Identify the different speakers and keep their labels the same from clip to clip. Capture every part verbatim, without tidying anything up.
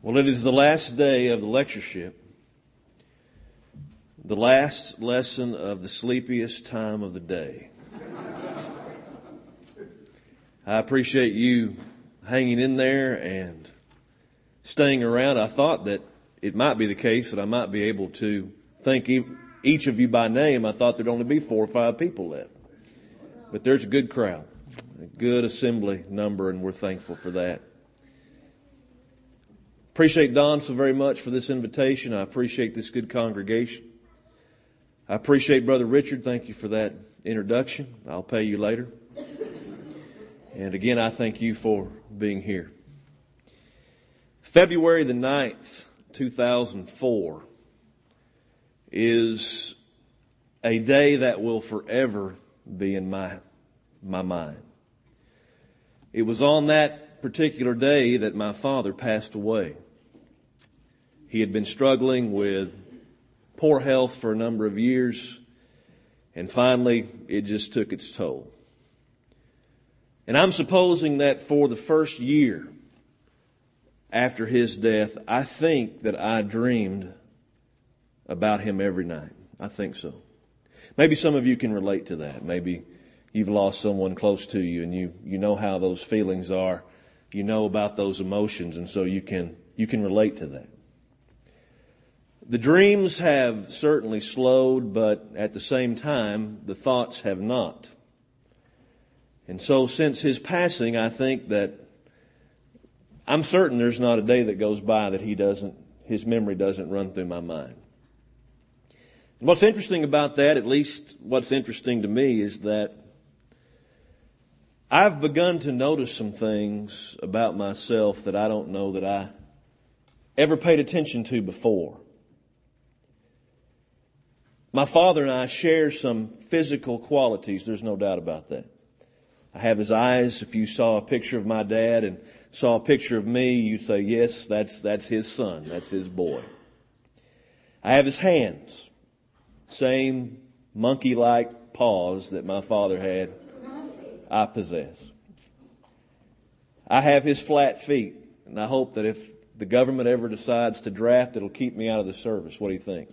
Speaker 1: Well, it is the last day of the lectureship, the last lesson of the sleepiest time of the day. I appreciate you hanging in there and staying around. I thought that it might be the case that I might be able to thank each of you by name. I thought there'd only be four or five people left. But there's a good crowd, a good assembly number, and we're thankful for that. Appreciate Don so very much for this invitation. I appreciate this good congregation. I appreciate Brother Richard. Thank you for that introduction. I'll pay you later. And again, I thank you for being here. February the ninth, two thousand four is a day that will forever be in my, my mind. It was on that particular day that my father passed away. He had been struggling with poor health for a number of years, and finally it just took its toll. And I'm supposing that for the first year after his death, I think that I dreamed about him every night. I think so. Maybe some of you can relate to that. Maybe you've lost someone close to you and you, you know how those feelings are. You know about those emotions, and so you can, you can relate to that. The dreams have certainly slowed, but at the same time, the thoughts have not. And so since his passing, I think that I'm certain there's not a day that goes by that he doesn't, his memory doesn't run through my mind. And what's interesting about that, at least what's interesting to me, is that I've begun to notice some things about myself that I don't know that I ever paid attention to before. My father and I share some physical qualities. There's no doubt about that. I have his eyes. If you saw a picture of my dad and saw a picture of me, you'd say, yes, that's, that's his son. That's his boy. I have his hands. Same monkey-like paws that my father had, I possess. I have his flat feet, and I hope that if the government ever decides to draft, it'll keep me out of the service. What do you think?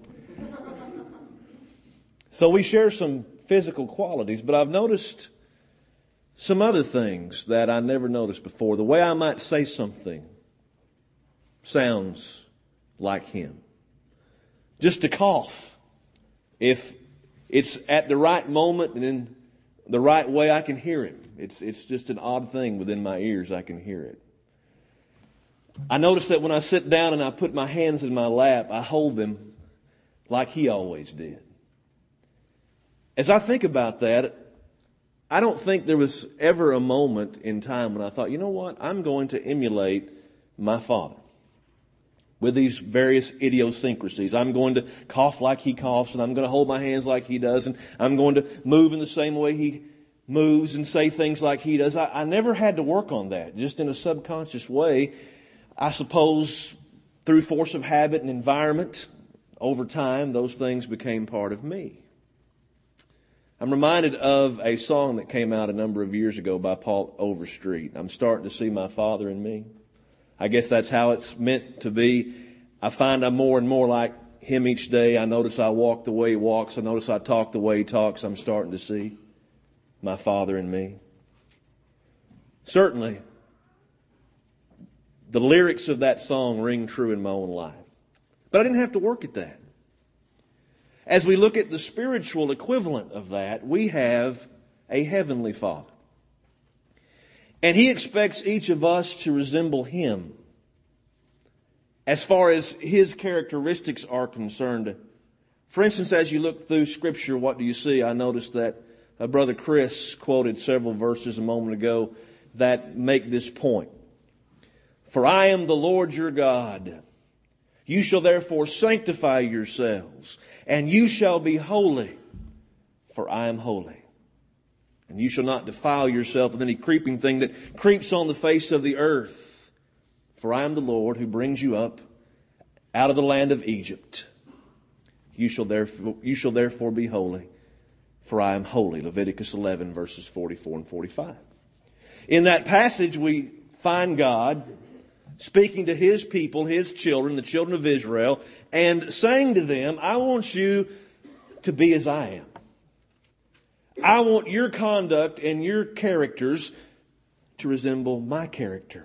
Speaker 1: So we share some physical qualities, but I've noticed some other things that I never noticed before. The way I might say something sounds like him. Just to cough. If it's at the right moment and in the right way, I can hear him. It's, it's just an odd thing within my ears. I can hear it. I notice that when I sit down and I put my hands in my lap, I hold them like he always did. As I think about that, I don't think there was ever a moment in time when I thought, you know what, I'm going to emulate my father with these various idiosyncrasies. I'm going to cough like he coughs, and I'm going to hold my hands like he does, and I'm going to move in the same way he moves and say things like he does. I, I never had to work on that, just in a subconscious way. I suppose through force of habit and environment, over time, those things became part of me. I'm reminded of a song that came out a number of years ago by Paul Overstreet. I'm starting to see my father in me. I guess that's how it's meant to be. I find I'm more and more like him each day. I notice I walk the way he walks. I notice I talk the way he talks. I'm starting to see my father in me. Certainly, the lyrics of that song ring true in my own life. But I didn't have to work at that. As we look at the spiritual equivalent of that, we have a heavenly Father. And He expects each of us to resemble Him. As far as His characteristics are concerned. For instance, as you look through Scripture, what do you see? I noticed that uh, Brother Chris quoted several verses a moment ago that make this point. For I am the Lord your God. You shall therefore sanctify yourselves, and you shall be holy, for I am holy. And you shall not defile yourself with any creeping thing that creeps on the face of the earth, for I am the Lord who brings you up out of the land of Egypt. You shall therefore, you shall therefore be holy, for I am holy. Leviticus eleven, verses forty-four and forty-five. In that passage, we find God speaking to His people, His children, the children of Israel, and saying to them, I want you to be as I am. I want your conduct and your characters to resemble my character.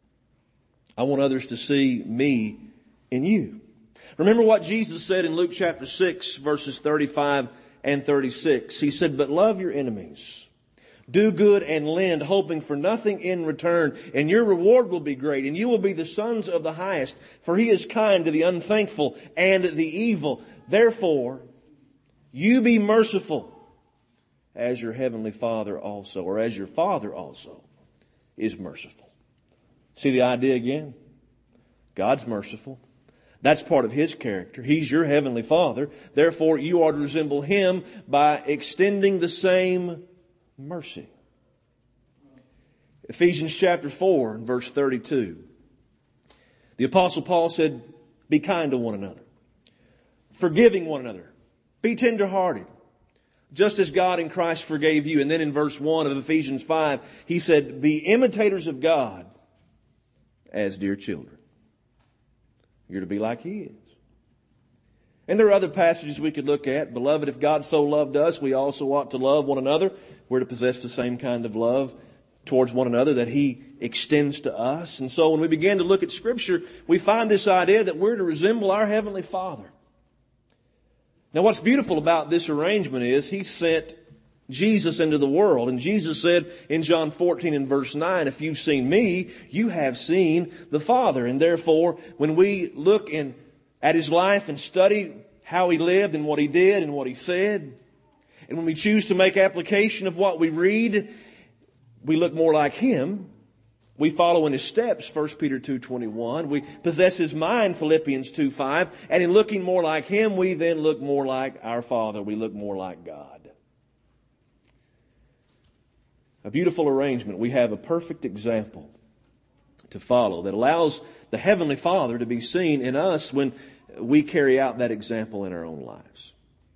Speaker 1: I want others to see me in you. Remember what Jesus said in Luke chapter six, verses thirty-five and thirty-six. He said, but love your enemies. Do good and lend, hoping for nothing in return, and your reward will be great, and you will be the sons of the highest, for He is kind to the unthankful and the evil. Therefore, you be merciful, as your heavenly Father also, or as your Father also is merciful. See the idea again? God's merciful. That's part of His character. He's your heavenly Father. Therefore, you are to resemble Him by extending the same mercy. Ephesians chapter four and verse thirty-two. The Apostle Paul said, be kind to one another, forgiving one another, be tenderhearted, just as God in Christ forgave you. And then in verse one of Ephesians five, he said, be imitators of God as dear children. You're to be like He is. And there are other passages we could look at. Beloved, if God so loved us, we also ought to love one another. We're to possess the same kind of love towards one another that He extends to us. And so when we begin to look at Scripture, we find this idea that we're to resemble our Heavenly Father. Now what's beautiful about this arrangement is He sent Jesus into the world. And Jesus said in John fourteen and verse nine, if you've seen me, you have seen the Father. And therefore, when we look in at His life and study how He lived and what He did and what He said, and when we choose to make application of what we read, we look more like Him. We follow in His steps, First Peter two twenty-one. We possess His mind, Philippians two five. And in looking more like Him, we then look more like our Father. We look more like God. A beautiful arrangement. We have a perfect example to follow that allows the Heavenly Father to be seen in us when we carry out that example in our own lives.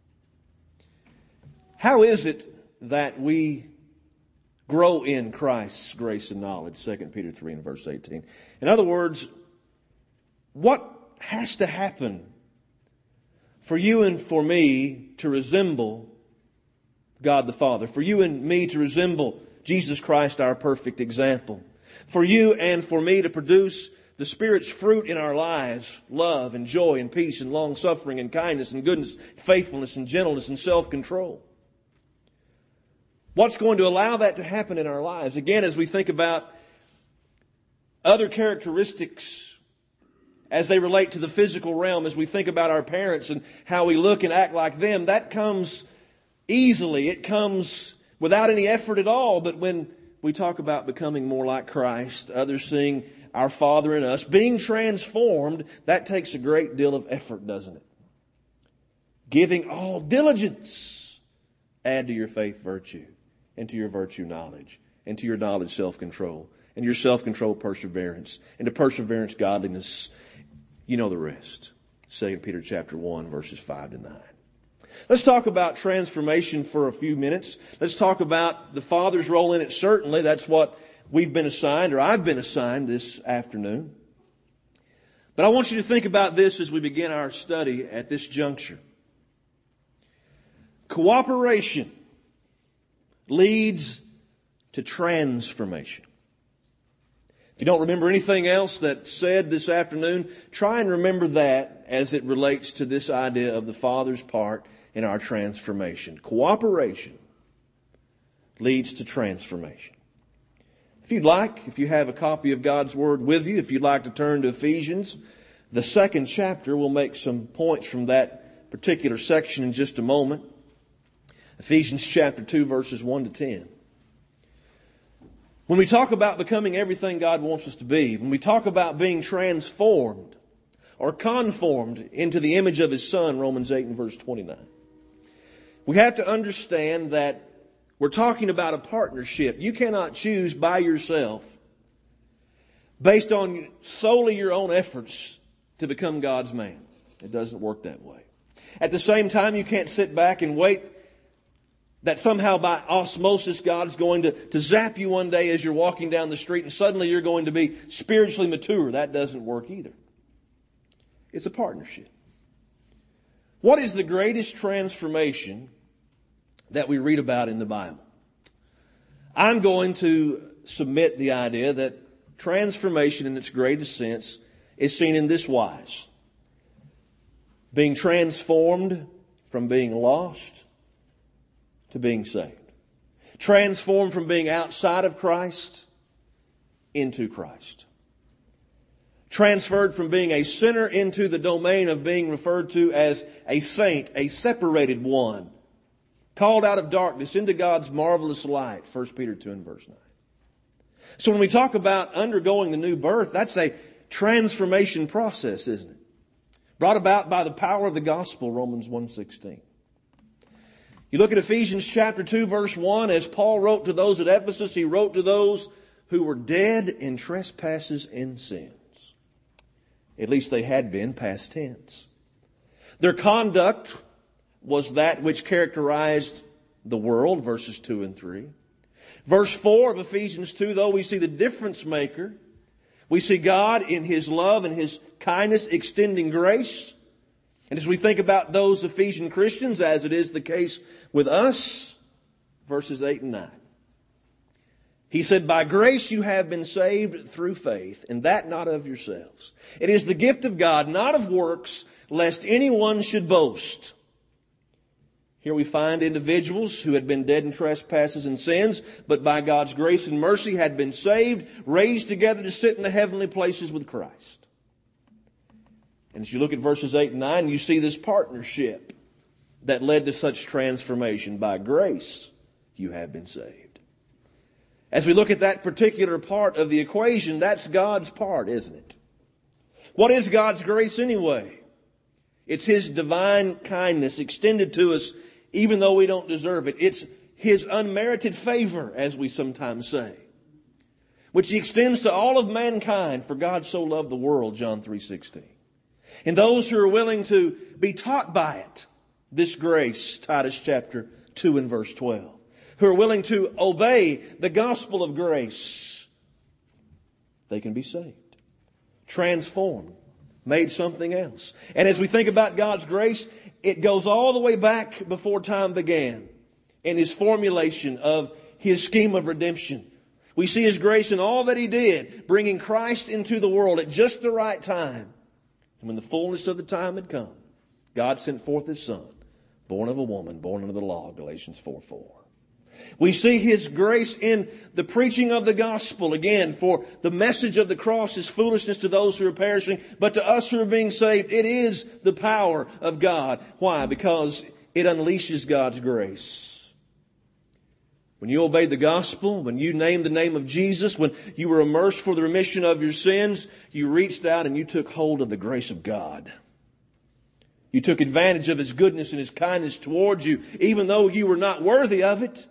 Speaker 1: How is it that we grow in Christ's grace and knowledge? Second Peter three and verse eighteen. In other words, what has to happen for you and for me to resemble God the Father? For you and me to resemble Jesus Christ, our perfect example. For you and for me to produce the Spirit's fruit in our lives, love and joy and peace and long suffering and kindness and goodness, faithfulness and gentleness and self-control. What's going to allow that to happen in our lives? Again, as we think about other characteristics as they relate to the physical realm, as we think about our parents and how we look and act like them, that comes easily. It comes without any effort at all. But when we talk about becoming more like Christ, others seeing our Father in us, being transformed, that takes a great deal of effort, doesn't it? Giving all diligence, add to your faith virtue, and to your virtue knowledge, and to your knowledge self-control, and your self-control perseverance, and to perseverance godliness. You know the rest. Second Peter chapter one, verses five to nine. Let's talk about transformation for a few minutes. Let's talk about the Father's role in it. Certainly, that's what we've been assigned, or I've been assigned this afternoon. But I want you to think about this as we begin our study at this juncture. Cooperation leads to transformation. If you don't remember anything else that's said this afternoon, try and remember that as it relates to this idea of the Father's part in our transformation. Cooperation leads to transformation. If you'd like, if you have a copy of God's Word with you, if you'd like to turn to Ephesians, the second chapter, we'll make some points from that particular section in just a moment. Ephesians chapter two, verses one to ten. When we talk about becoming everything God wants us to be, when we talk about being transformed or conformed into the image of His Son, Romans eight and verse twenty-nine, we have to understand that we're talking about a partnership. You cannot choose by yourself, based on solely your own efforts, to become God's man. It doesn't work that way. At the same time, you can't sit back and wait That somehow by osmosis God's going to, to zap you one day as you're walking down the street and suddenly you're going to be spiritually mature. That doesn't work either. It's a partnership. What is the greatest transformation that we read about in the Bible? I'm going to submit the idea that transformation in its greatest sense is seen in this wise. Being transformed from being lost to being saved. Transformed from being outside of Christ into Christ. Transferred from being a sinner into the domain of being referred to as a saint, a separated one. Called out of darkness into God's marvelous light. First Peter two and verse nine. So when we talk about undergoing the new birth, that's a transformation process, isn't it? Brought about by the power of the gospel, Romans one sixteen. You look at Ephesians chapter two, verse one, as Paul wrote to those at Ephesus, he wrote to those who were dead in trespasses and sins. At least they had been, past tense. Their conduct was that which characterized the world, verses two and three. Verse four of Ephesians two, though, we see the difference maker. We see God in His love and His kindness extending grace. And as we think about those Ephesian Christians, as it is the case with us, verses eight and nine. He said, by grace you have been saved through faith, and that not of yourselves. It is the gift of God, not of works, lest anyone should boast. Here we find individuals who had been dead in trespasses and sins, but by God's grace and mercy had been saved, raised together to sit in the heavenly places with Christ. And as you look at verses eight and nine, you see this partnership that led to such transformation. By grace, you have been saved. As we look at that particular part of the equation, that's God's part, isn't it? What is God's grace anyway? It's His divine kindness extended to us even though we don't deserve it. It's His unmerited favor, as we sometimes say, which He extends to all of mankind, for God so loved the world, John three sixteen. And those who are willing to be taught by it, this grace, Titus chapter two and verse twelve, who are willing to obey the gospel of grace, they can be saved, transformed, made something else. And as we think about God's grace, it goes all the way back before time began in His formulation of His scheme of redemption. We see His grace in all that He did, bringing Christ into the world at just the right time. And when the fullness of the time had come, God sent forth His Son, born of a woman, born under the law, Galatians four four. We see His grace in the preaching of the gospel. Again, for the message of the cross is foolishness to those who are perishing, but to us who are being saved, it is the power of God. Why? Because it unleashes God's grace. When you obeyed the gospel, when you named the name of Jesus, when you were immersed for the remission of your sins, you reached out and you took hold of the grace of God. You took advantage of His goodness and His kindness towards you, even though you were not worthy of it.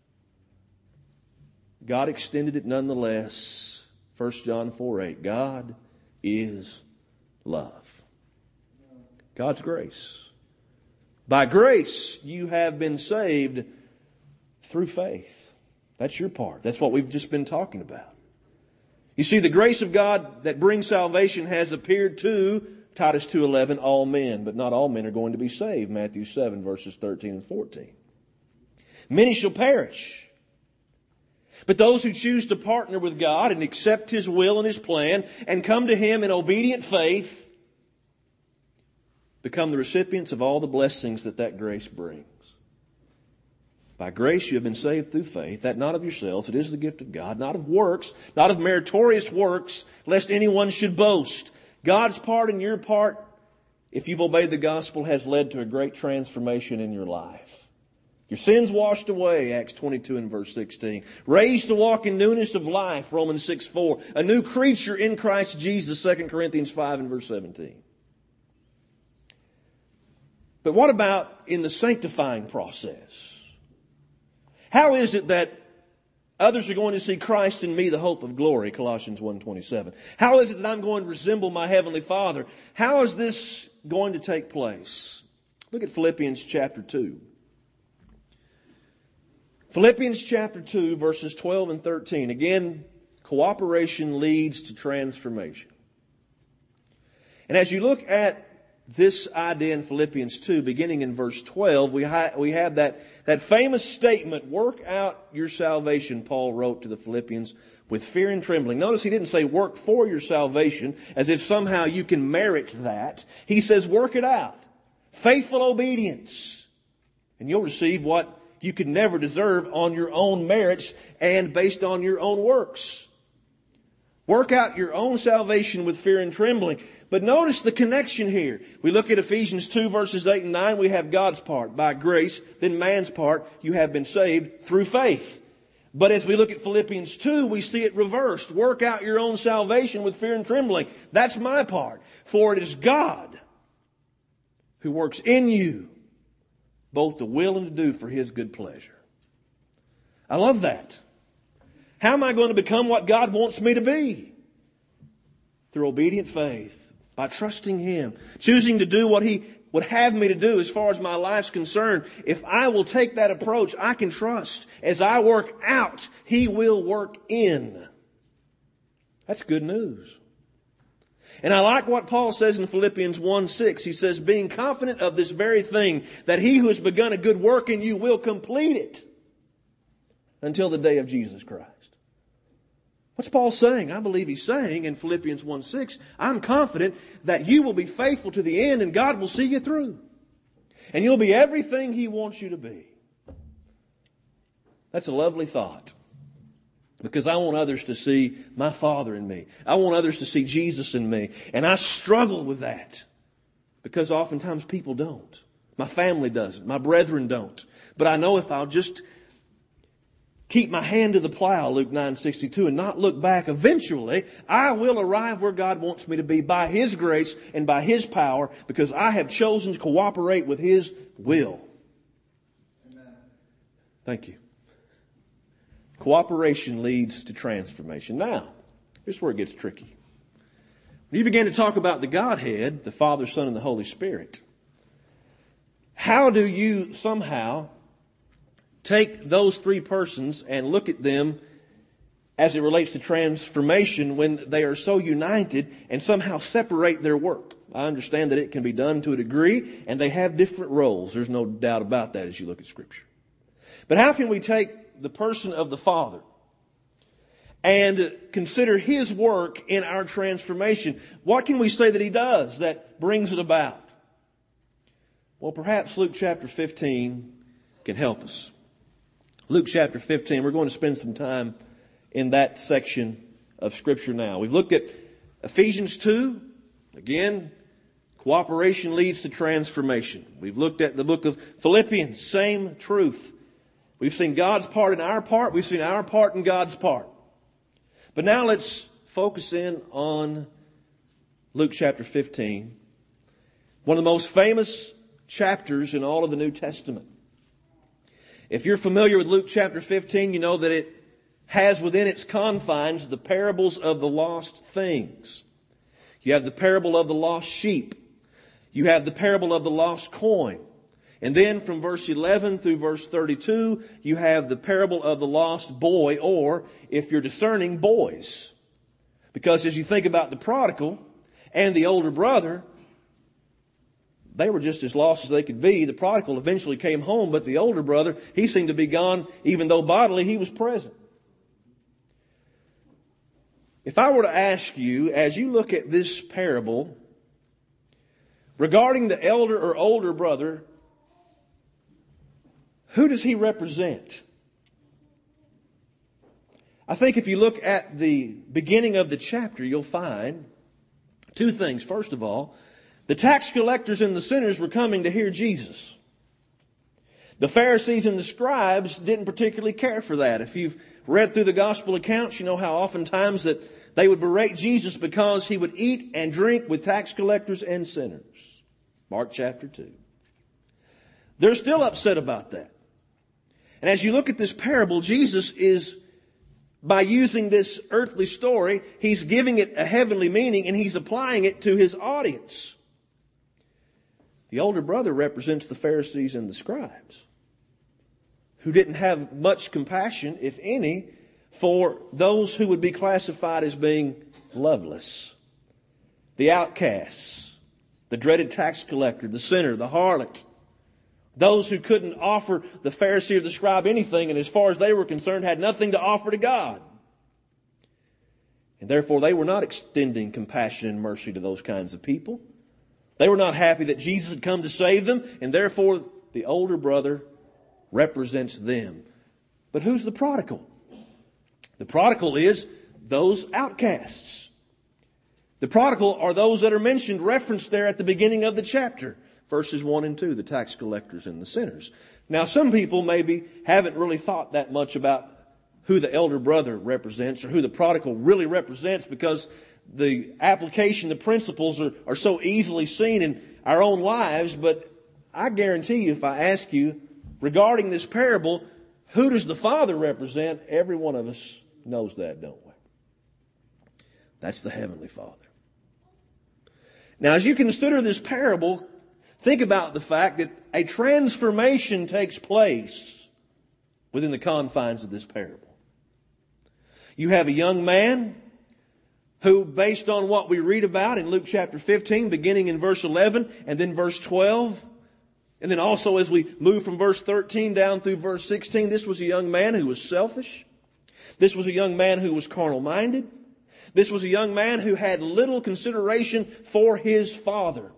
Speaker 1: God extended it nonetheless. First John four eight. God is love. God's grace. By grace you have been saved through faith. That's your part. That's what we've just been talking about. You see, the grace of God that brings salvation has appeared to, Titus two eleven, all men. But not all men are going to be saved. Matthew seven verses thirteen and fourteen. Many shall perish. But those who choose to partner with God and accept His will and His plan and come to Him in obedient faith become the recipients of all the blessings that that grace brings. By grace you have been saved through faith, that not of yourselves, it is the gift of God, not of works, not of meritorious works, lest anyone should boast. God's part and your part, if you've obeyed the gospel, has led to a great transformation in your life. Your sins washed away, Acts twenty-two and verse sixteen. Raised to walk in newness of life, Romans six four. A new creature in Christ Jesus, Second Corinthians five and verse seventeen. But what about in the sanctifying process? How is it that others are going to see Christ in me, the hope of glory, Colossians one twenty-seven? How is it that I'm going to resemble my Heavenly Father? How is this going to take place? Look at Philippians chapter two. Philippians chapter two, verses twelve and thirteen. Again, cooperation leads to transformation. And as you look at this idea in Philippians two, beginning in verse twelve, we, ha- we have that, that famous statement, work out your salvation, Paul wrote to the Philippians, with fear and trembling. Notice he didn't say work for your salvation as if somehow you can merit that. He says work it out. Faithful obedience. And you'll receive what you could never deserve on your own merits and based on your own works. Work out your own salvation with fear and trembling. But notice the connection here. We look at Ephesians two verses eight and nine. We have God's part by grace. Then man's part. You have been saved through faith. But as we look at Philippians two, we see it reversed. Work out your own salvation with fear and trembling. That's my part. For it is God who works in you both to will and to do for His good pleasure. I love that. How am I going to become what God wants me to be? Through obedient faith. By trusting Him. Choosing to do what He would have me to do as far as my life's concerned. If I will take that approach, I can trust. As I work out, He will work in. That's good news. And I like what Paul says in Philippians one six. He says, being confident of this very thing, that He who has begun a good work in you will complete it until the day of Jesus Christ. What's Paul saying? I believe he's saying in Philippians one six, I'm confident that you will be faithful to the end and God will see you through. And you'll be everything He wants you to be. That's a lovely thought. Because I want others to see my Father in me. I want others to see Jesus in me. And I struggle with that. Because oftentimes people don't. My family doesn't. My brethren don't. But I know if I'll just keep my hand to the plow, Luke nine sixty-two, and not look back, eventually I will arrive where God wants me to be by His grace and by His power, because I have chosen to cooperate with His will. Amen. Thank you. Cooperation leads to transformation. Now, here's where it gets tricky. When you begin to talk about the Godhead, the Father, Son, and the Holy Spirit, how do you somehow take those three persons and look at them as it relates to transformation when they are so united and somehow separate their work? I understand that it can be done to a degree and they have different roles. There's no doubt about that as you look at Scripture. But how can we take the person of the Father and consider His work in our transformation? What can we say that He does that brings it about? Well, perhaps Luke chapter fifteen can help us. Luke chapter fifteen, we're going to spend some time in that section of Scripture now. We've looked at Ephesians two. Again, cooperation leads to transformation. We've looked at the book of Philippians, same truth. We've seen God's part in our part. We've seen our part in God's part. But now let's focus in on Luke chapter fifteen. One of the most famous chapters in all of the New Testament. If you're familiar with Luke chapter fifteen, you know that it has within its confines the parables of the lost things. You have the parable of the lost sheep. You have the parable of the lost coin. And then from verse eleven through verse thirty-two, you have the parable of the lost boy, or, if you're discerning, boys. Because as you think about the prodigal and the older brother, they were just as lost as they could be. The prodigal eventually came home, but the older brother, he seemed to be gone, even though bodily he was present. If I were to ask you, as you look at this parable, regarding the elder or older brother, who does he represent? I think if you look at the beginning of the chapter, you'll find two things. First of all, the tax collectors and the sinners were coming to hear Jesus. The Pharisees and the scribes didn't particularly care for that. If you've read through the gospel accounts, you know how oftentimes that they would berate Jesus because He would eat and drink with tax collectors and sinners. Mark chapter two. They're still upset about that. And as you look at this parable, Jesus is, by using this earthly story, He's giving it a heavenly meaning and He's applying it to His audience. The older brother represents the Pharisees and the scribes, who didn't have much compassion, if any, for those who would be classified as being loveless. The outcasts, the dreaded tax collector, the sinner, the harlot. Those who couldn't offer the Pharisee or the scribe anything, and as far as they were concerned, had nothing to offer to God. And therefore, they were not extending compassion and mercy to those kinds of people. They were not happy that Jesus had come to save them, and therefore, the older brother represents them. But who's the prodigal? The prodigal is those outcasts. The prodigal are those that are mentioned, referenced there at the beginning of the chapter. Verses one and two, the tax collectors and the sinners. Now, some people maybe haven't really thought that much about who the elder brother represents or who the prodigal really represents, because the application, the principles are, are so easily seen in our own lives. But I guarantee you, if I ask you regarding this parable, who does the Father represent? Every one of us knows that, don't we? That's the Heavenly Father. Now, as you consider this parable, think about the fact that a transformation takes place within the confines of this parable. You have a young man who, based on what we read about in Luke chapter fifteen, beginning in verse eleven and then verse twelve, and then also as we move from verse thirteen down through verse sixteen, this was a young man who was selfish. This was a young man who was carnal-minded. This was a young man who had little consideration for his father.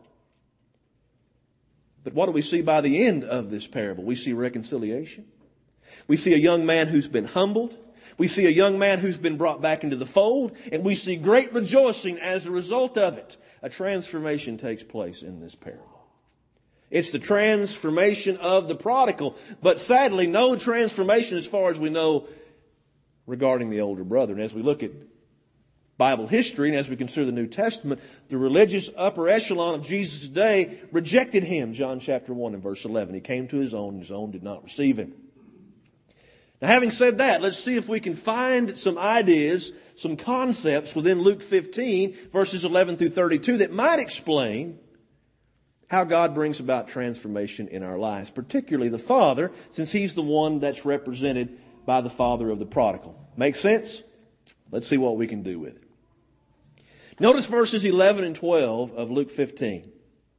Speaker 1: But what do we see by the end of this parable? We see reconciliation. We see a young man who's been humbled. We see a young man who's been brought back into the fold. And we see great rejoicing as a result of it. A transformation takes place in this parable. It's the transformation of the prodigal. But sadly, no transformation as far as we know regarding the older brother. And as we look at Bible history and as we consider the New Testament, the religious upper echelon of Jesus' day rejected him. John chapter one and verse eleven. He came to his own, and his own did not receive him. Now, having said that, let's see if we can find some ideas, some concepts within Luke fifteen, verses eleven through thirty-two, that might explain how God brings about transformation in our lives, particularly the Father, since He's the one that's represented by the father of the prodigal. Make sense? Let's see what we can do with it. Notice verses eleven and twelve of Luke fifteen.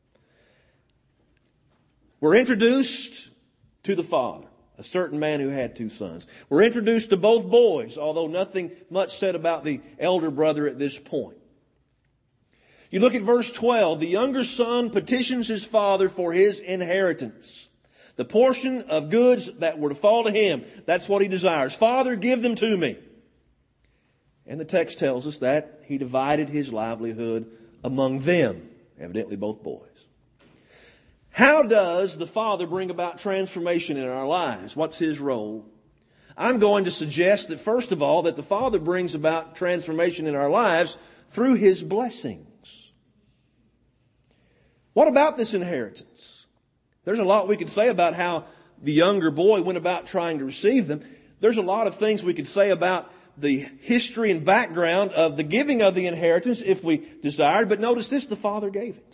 Speaker 1: We're introduced to the father, a certain man who had two sons. We're introduced to both boys, although nothing much said about the elder brother at this point. You look at verse twelve. The younger son petitions his father for his inheritance. The portion of goods that were to fall to him. That's what he desires. Father, give them to me. And the text tells us that he divided his livelihood among them, evidently both boys. How does the Father bring about transformation in our lives? What's His role? I'm going to suggest that, first of all, that the Father brings about transformation in our lives through His blessings. What about this inheritance? There's a lot we could say about how the younger boy went about trying to receive them. There's a lot of things we could say about the history and background of the giving of the inheritance if we desired. But notice this, the Father gave it.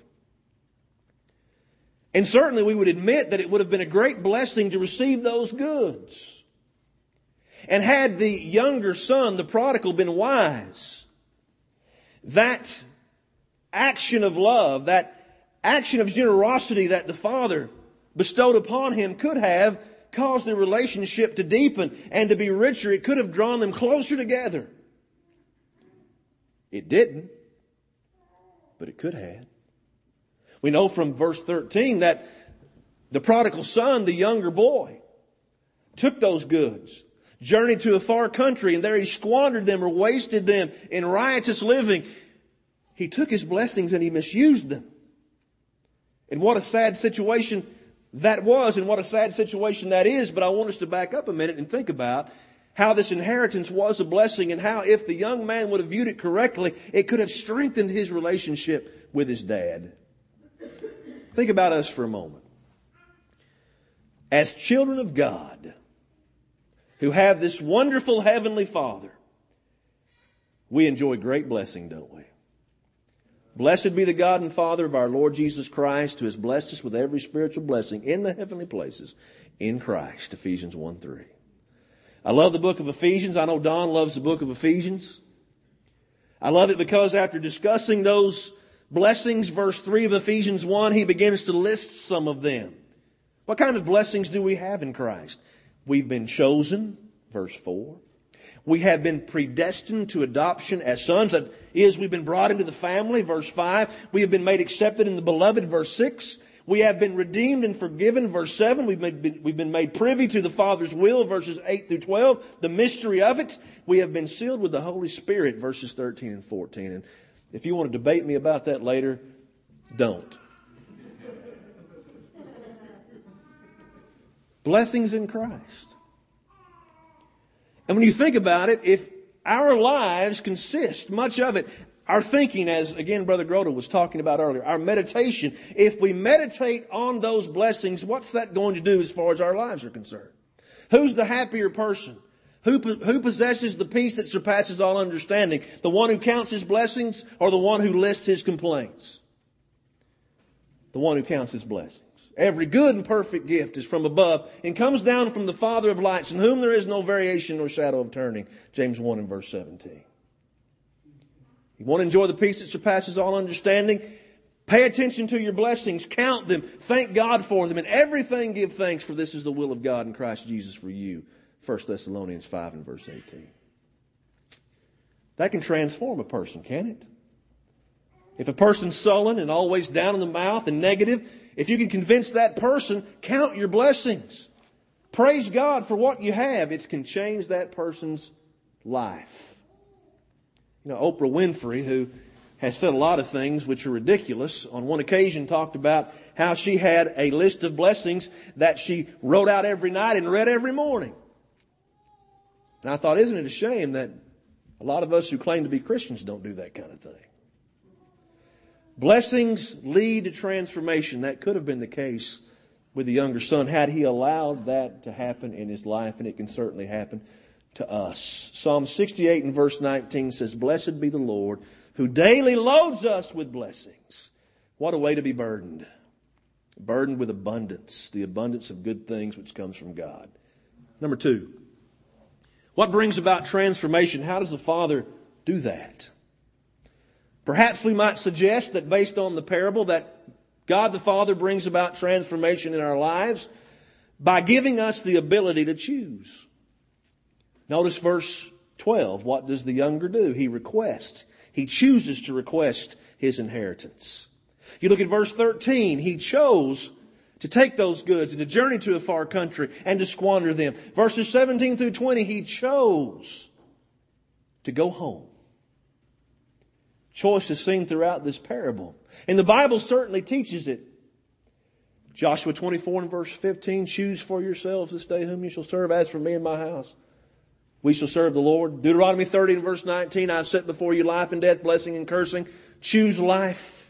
Speaker 1: And certainly we would admit that it would have been a great blessing to receive those goods. And had the younger son, the prodigal, been wise, that action of love, that action of generosity that the Father bestowed upon him could have caused the relationship to deepen and to be richer. It could have drawn them closer together. It didn't, but it could have. We know from verse thirteen that the prodigal son, the younger boy, took those goods, journeyed to a far country, and there he squandered them or wasted them in riotous living. He took his blessings and he misused them. And what a sad situation that was, and what a sad situation that is. But I want us to back up a minute and think about how this inheritance was a blessing, and how, if the young man would have viewed it correctly, it could have strengthened his relationship with his dad. Think about us for a moment. As children of God, who have this wonderful Heavenly Father, we enjoy great blessing, don't we? Blessed be the God and Father of our Lord Jesus Christ, who has blessed us with every spiritual blessing in the heavenly places in Christ. Ephesians one three. I love the book of Ephesians. I know Don loves the book of Ephesians. I love it because after discussing those blessings, verse three of Ephesians one, he begins to list some of them. What kind of blessings do we have in Christ? We've been chosen, verse four. We have been predestined to adoption as sons. That is, we've been brought into the family, verse five. We have been made accepted in the beloved, verse six. We have been redeemed and forgiven, verse seven. We've been, we've been made privy to the Father's will, verses eight through twelve. The mystery of it. We have been sealed with the Holy Spirit, verses thirteen and fourteen. And if you want to debate me about that later, don't. Blessings in Christ. And when you think about it, if our lives consist, much of it, our thinking, as again Brother Groda was talking about earlier, our meditation, if we meditate on those blessings, what's that going to do as far as our lives are concerned? Who's the happier person? Who, who possesses the peace that surpasses all understanding? The one who counts his blessings or the one who lists his complaints? The one who counts his blessings. Every good and perfect gift is from above and comes down from the Father of lights, in whom there is no variation nor shadow of turning. James one and verse seventeen. You want to enjoy the peace that surpasses all understanding? Pay attention to your blessings. Count them. Thank God for them. And everything give thanks, for this is the will of God in Christ Jesus for you. First Thessalonians five and verse eighteen. That can transform a person, can it? If a person's sullen and always down in the mouth and negative, if you can convince that person, count your blessings. Praise God for what you have. It can change that person's life. You know, Oprah Winfrey, who has said a lot of things which are ridiculous, on one occasion talked about how she had a list of blessings that she wrote out every night and read every morning. And I thought, isn't it a shame that a lot of us who claim to be Christians don't do that kind of thing? Blessings lead to transformation. That could have been the case with the younger son had he allowed that to happen in his life, and it can certainly happen to us. Psalm sixty-eight and verse nineteen says, "Blessed be the Lord, who daily loads us with blessings." What a way to be burdened. Burdened with abundance, the abundance of good things which comes from God. Number two, what brings about transformation? How does the Father do that? Perhaps we might suggest that based on the parable that God the Father brings about transformation in our lives by giving us the ability to choose. Notice verse twelve. What does the younger do? He requests. He chooses to request his inheritance. You look at verse thirteen. He chose to take those goods and to journey to a far country and to squander them. Verses seventeen through twenty. He chose to go home. Choice is seen throughout this parable. And the Bible certainly teaches it. Joshua twenty-four and verse fifteen, "Choose for yourselves this day whom you shall serve. As for me and my house, we shall serve the Lord." Deuteronomy thirty and verse nineteen, "I have set before you life and death, blessing and cursing. Choose life."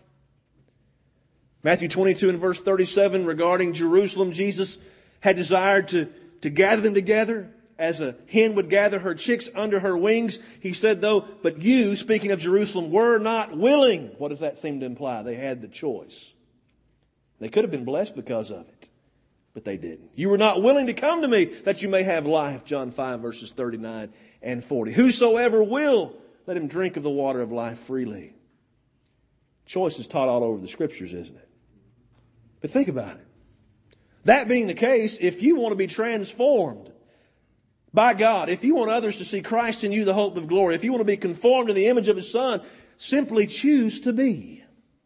Speaker 1: Matthew twenty-two and verse thirty-seven, regarding Jerusalem, Jesus had desired to, to gather them together as a hen would gather her chicks under her wings. He said, though, "But you," speaking of Jerusalem, "were not willing." What does that seem to imply? They had the choice. They could have been blessed because of it, but they didn't. "You were not willing to come to me that you may have life." John five verses thirty-nine and forty. "Whosoever will, let him drink of the water of life freely." Choice is taught all over the Scriptures, isn't it? But think about it. That being the case, if you want to be transformed by God, if you want others to see Christ in you, the hope of glory, if you want to be conformed to the image of His Son, simply choose to be.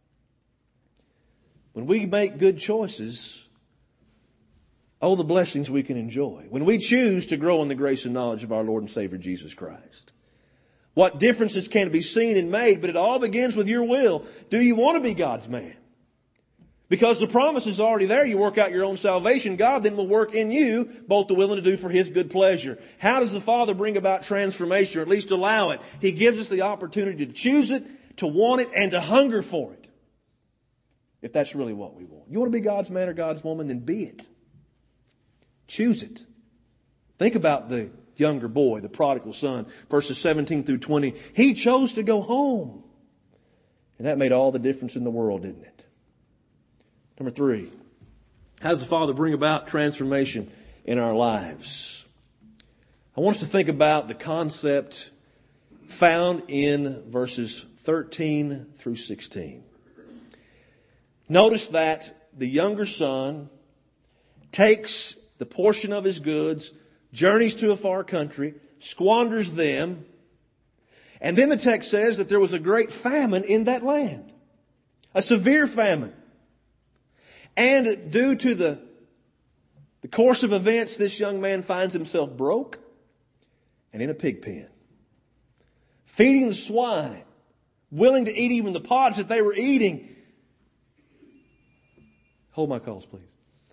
Speaker 1: When we make good choices, oh, the blessings we can enjoy. When we choose to grow in the grace and knowledge of our Lord and Savior Jesus Christ. What differences can be seen and made, but it all begins with your will. Do you want to be God's man? Because the promise is already there. You work out your own salvation. God then will work in you both the will and to do for His good pleasure. How does the Father bring about transformation, or at least allow it? He gives us the opportunity to choose it, to want it, and to hunger for it. If that's really what we want. You want to be God's man or God's woman, then be it. Choose it. Think about the younger boy, the prodigal son, verses seventeen through twenty. He chose to go home. And that made all the difference in the world, didn't it? Number three, how does the Father bring about transformation in our lives? I want us to think about the concept found in verses thirteen through sixteen. Notice that the younger son takes the portion of his goods, journeys to a far country, squanders them, and then the text says that there was a great famine in that land. A severe famine. And due to the, the course of events, this young man finds himself broke and in a pig pen. Feeding the swine. Willing to eat even the pods that they were eating. Hold my calls, please.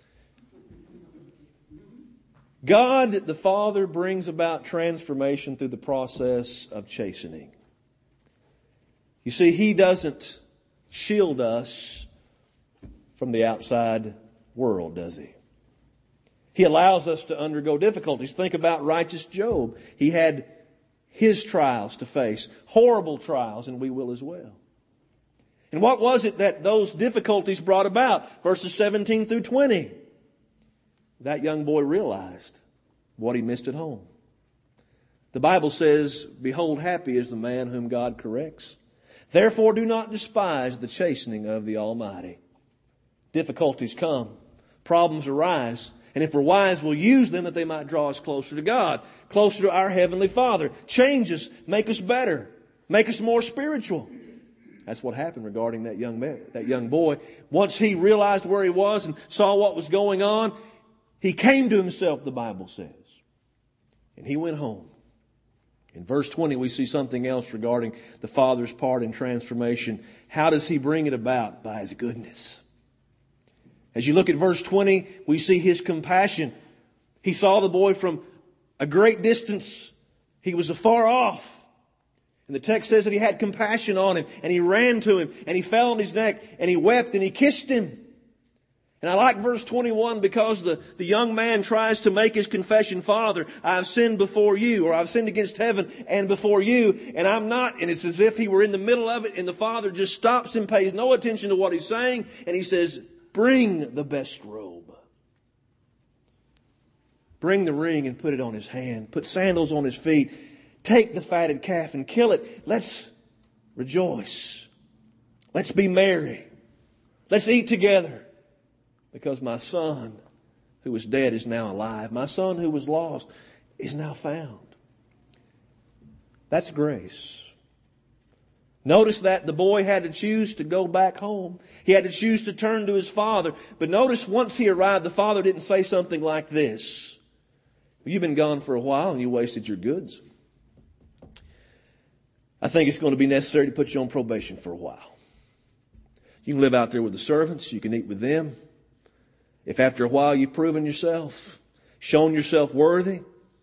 Speaker 1: God, the Father, brings about transformation through the process of chastening. You see, He doesn't shield us from the outside world, does He? He allows us to undergo difficulties. Think about righteous Job. He had his trials to face, horrible trials, and we will as well. And what was it that those difficulties brought about? Verses seventeen through twenty. That young boy realized what he missed at home. The Bible says, "Behold, happy is the man whom God corrects. Therefore do not despise the chastening of the Almighty." Difficulties come. Problems arise. And if we're wise, we'll use them that they might draw us closer to God, closer to our Heavenly Father. Change us, make us better, make us more spiritual. That's what happened regarding that young man, that young boy. Once he realized where he was and saw what was going on, he came to himself, the Bible says. And he went home. In verse twenty, we see something else regarding the Father's part in transformation. How does He bring it about? By His goodness. As you look at verse twenty, we see His compassion. He saw the boy from a great distance. He was afar off. And the text says that He had compassion on him. And He ran to him. And He fell on his neck. And He wept. And He kissed him. And I like verse twenty-one because the, the young man tries to make his confession, "Father, I've sinned before you," or "I've sinned against heaven and before you, and I'm not." And it's as if he were in the middle of it, and the father just stops and pays no attention to what he's saying. And he says, "Bring the best robe. Bring the ring and put it on his hand. Put sandals on his feet. Take the fatted calf and kill it. Let's rejoice. Let's be merry. Let's eat together. Because my son who was dead is now alive. My son who was lost is now found." That's grace. Notice that the boy had to choose to go back home. He had to choose to turn to his father. But notice once he arrived, the father didn't say something like this: "You've been gone for a while and you wasted your goods. I think it's going to be necessary to put you on probation for a while. You can live out there with the servants. You can eat with them. If after a while you've proven yourself, shown yourself worthy,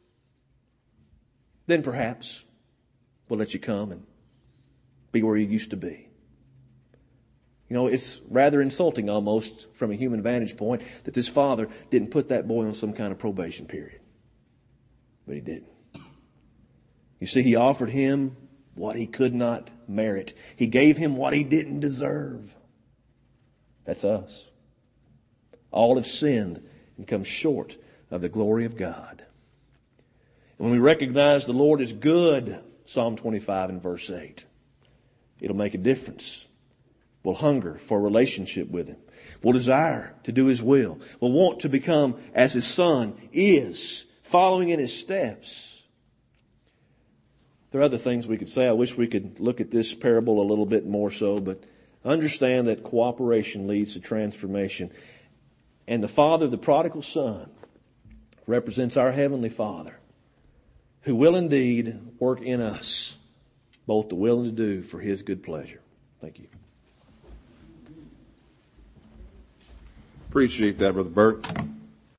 Speaker 1: then perhaps we'll let you come and be where you used to be." You know, it's rather insulting almost from a human vantage point that this father didn't put that boy on some kind of probation period. But he didn't. You see, he offered him what he could not merit. He gave him what he didn't deserve. That's us. All have sinned and come short of the glory of God. And when we recognize the Lord is good, Psalm twenty-five and verse eight, it'll make a difference. We'll hunger for a relationship with Him. We'll desire to do His will. We'll want to become as His Son is, following in His steps. There are other things we could say. I wish we could look at this parable a little bit more so, but understand that cooperation leads to transformation. And the father of the prodigal son represents our Heavenly Father, who will indeed work in us both to will and to do for His good pleasure. Thank you.
Speaker 2: Appreciate that, Brother Bert.